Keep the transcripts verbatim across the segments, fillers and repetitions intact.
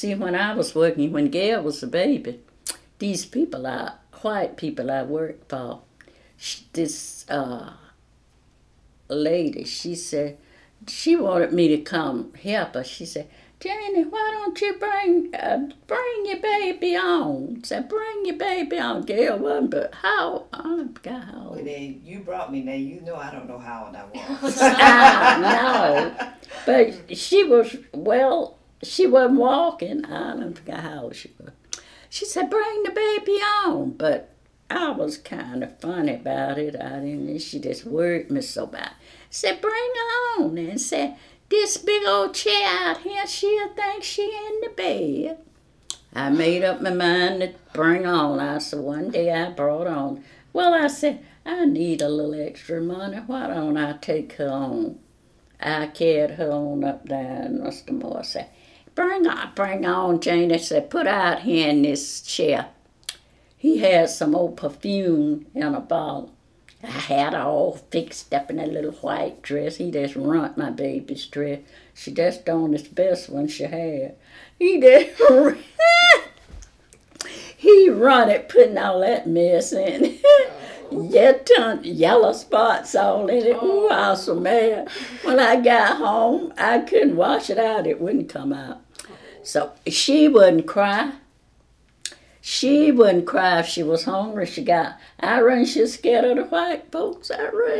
see, when I was working, when Gail was a baby, these people, I, white people I worked for, she, this uh, lady, she said, she wanted me to come help her. She said, Janie, why don't you bring uh, bring your baby on? Said, bring your baby on. Gail wasn't, but how, I forgot how old. Well, then you brought me, now you know I don't know how old I was. I know, but she was, well, she wasn't walking. I don't forget how old she was. She said, bring the baby on, but I was kind of funny about it. I didn't, she just worried me so bad. Said, bring her on, and said, this big old chair out here, she'll think she in the bed. I made up my mind to bring on. I said, one day I brought on. Well, I said, I need a little extra money. Why don't I take her on? I carried her on up there, and Mister Moore said, bring her, bring her on, Janie. Said, put her out here in this chair. He had some old perfume in a bottle. I had her all fixed up in a little white dress. He just runt my baby's dress. She just on his best one she had. He just he run it, putting all that mess in it. Yeah, ton yellow spots all in it. Ooh, I was so mad. When I got home, I couldn't wash it out. It wouldn't come out. So she wouldn't cry. She wouldn't cry if she was hungry. She got, I run, she was scared of the white folks. I run.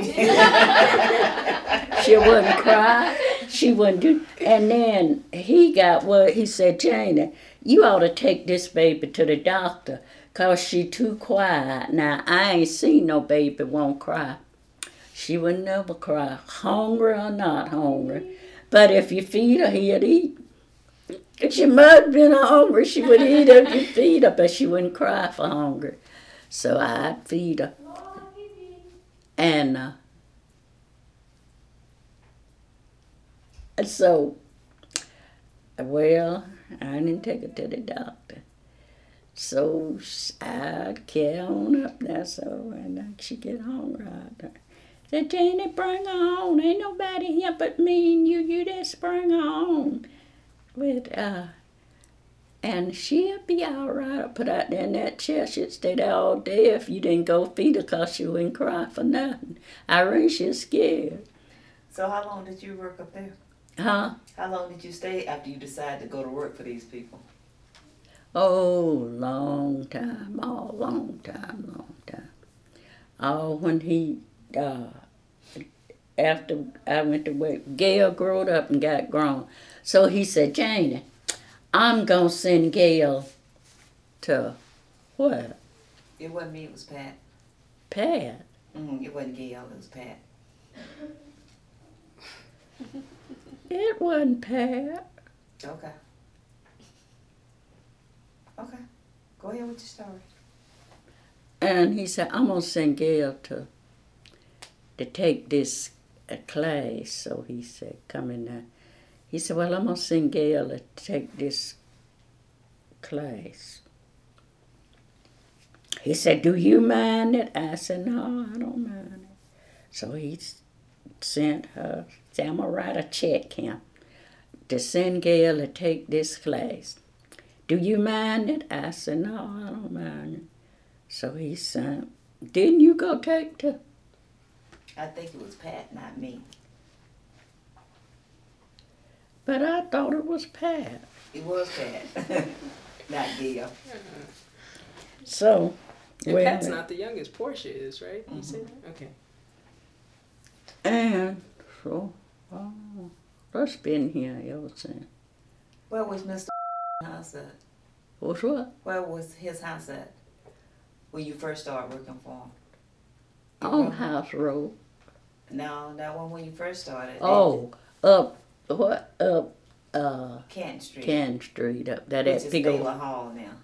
She wouldn't cry. She wouldn't do, and then he got what, he said, Janie, you ought to take this baby to the doctor, because she too quiet. Now, I ain't seen no baby won't cry. She would never cry, hungry or not hungry. But if you feed her, he'd eat. If she might have been hungry, she would eat if you feed her, but she wouldn't cry for hunger. So I'd feed her. And uh, so, well, I didn't take her to the doctor. So I'd carry on up there, so and she get hungry out there. Said, Janie, bring her on. Ain't nobody here but me and you. You just bring her on. But, uh, and she'll be all right. I put out there in that chair. She'd stay there all day if you didn't go feed her, because she wouldn't cry for nothing. I really, she's scared. So how long did you work up there? Huh? How long did you stay after you decided to go to work for these people? Oh, long time. Oh, long time, long time. Oh, when he, uh, after I went to work, Gail grew up and got grown. So he said, Janie, I'm going to send Gail to what? It wasn't me, it was Pat. Pat? Mm, it wasn't Gail, it was Pat. It wasn't Pat. Okay. Okay. Go ahead with your story. And he said, I'm going to send Gail to, to take this uh, class. So he said, come in there. He said, well, I'm going to send Gail to take this class. He said, do you mind it? I said, no, I don't mind it. So he sent her, said, I'm going to write a check here to send Gail to take this class. Do you mind it? I said, no, I don't mind it. So he said, didn't you go take to? I think it was Pat, not me. But I thought it was Pat. It was Pat, not Gail. So, and well, Pat's not the youngest. Portia is, right? You mm-hmm. said that? Okay. And so, oh, that's been here ever since. Where was Mister house at? What's what? Where was his house at when you first started working for him? On House Road. No, that one when you first started. Oh, up, what, up, uh... Canton Street. Canton Street, up there. Which that is big Baylor old, Hall now.